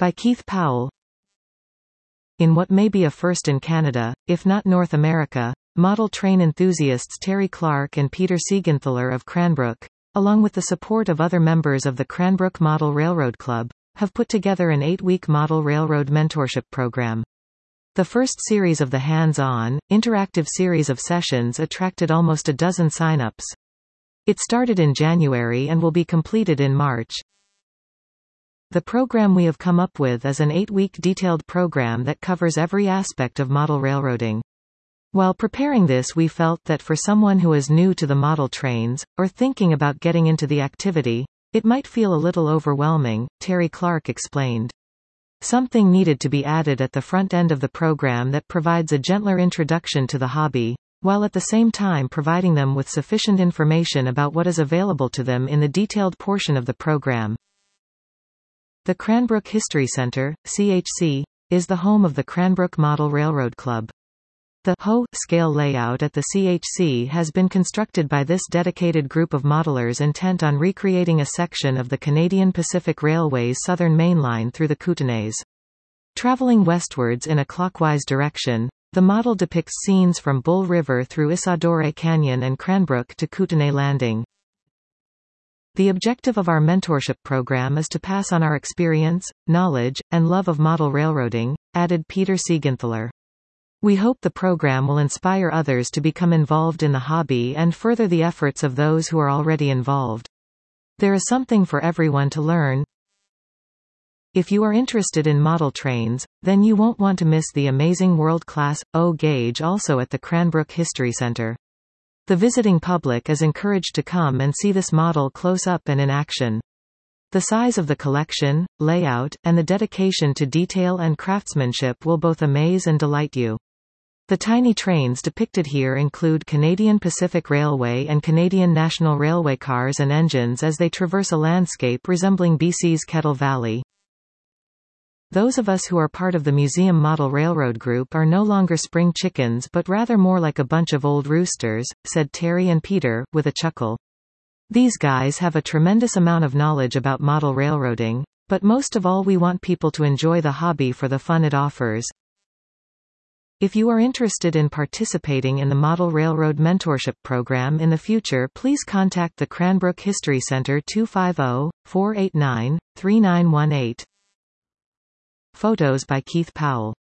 by Keith Powell. In what may be a first in Canada, if not North America, model train enthusiasts Terry Clark and Peter Siegenthaler of Cranbrook, along with the support of other members of the Cranbrook Model Railroad Club, have put together an 8-week model railroad mentorship program. The first series of the hands-on, interactive series of sessions attracted almost a dozen sign-ups. It started in January and will be completed in March. The program we have come up with is an 8-week detailed program that covers every aspect of model railroading. While preparing this, we felt that for someone who is new to the model trains, or thinking about getting into the activity, it might feel a little overwhelming, Terry Clark explained. Something needed to be added at the front end of the program that provides a gentler introduction to the hobby, while at the same time providing them with sufficient information about what is available to them in the detailed portion of the program. The Cranbrook History Center, CHC, is the home of the Cranbrook Model Railroad Club. The scale layout at the CHC has been constructed by this dedicated group of modelers intent on recreating a section of the Canadian Pacific Railway's Southern Main Line through the Kootenays. Traveling westwards in a clockwise direction, the model depicts scenes from Bull River through Isadore Canyon and Cranbrook to Kootenay Landing. The objective of our mentorship program is to pass on our experience, knowledge, and love of model railroading, added Peter Siegenthaler. We hope the program will inspire others to become involved in the hobby and further the efforts of those who are already involved. There is something for everyone to learn. If you are interested in model trains, then you won't want to miss the amazing world-class O-gauge also at the Cranbrook History Center. The visiting public is encouraged to come and see this model close up and in action. The size of the collection, layout, and the dedication to detail and craftsmanship will both amaze and delight you. The tiny trains depicted here include Canadian Pacific Railway and Canadian National Railway cars and engines as they traverse a landscape resembling BC's Kettle Valley. Those of us who are part of the Museum Model Railroad Group are no longer spring chickens but rather more like a bunch of old roosters, said Terry and Peter, with a chuckle. These guys have a tremendous amount of knowledge about model railroading, but most of all we want people to enjoy the hobby for the fun it offers. If you are interested in participating in the Model Railroad Mentorship Program in the future, please contact the Cranbrook History Center 250-489-3918. Photos by Keith Powell.